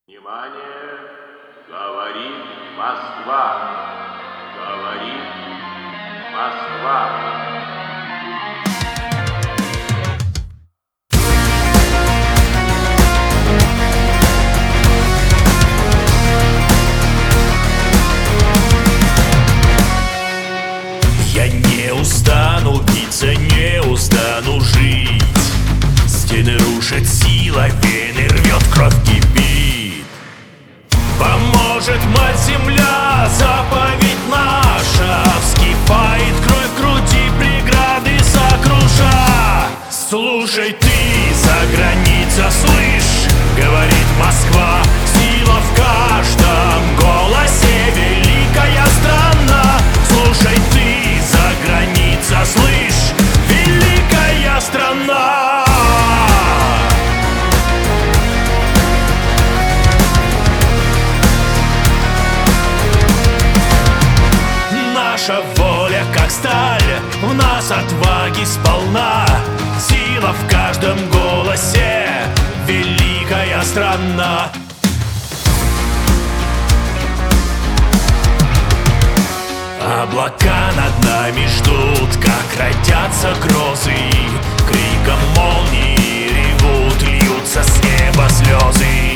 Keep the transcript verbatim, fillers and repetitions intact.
Внимание! Говорит Москва! Говорит Москва! Я не устану биться, не устану жить. Стены рушит сила, вены рвет, кровь кипит. Поможет мать-земля, заповедь наша. Вскипает кровь в груди, преграды сокруша. Слушай ты, за граница, слышь, говорит Москва. Сила в каждом голосе, великая страна. Слушай ты, за граница, слышь, великая страна. Наша воля, как сталь, в нас отваги сполна. Сила в каждом голосе, великая страна. Облака над нами ждут, как родятся грозы. Криком молнии ревут, льются с неба слезы.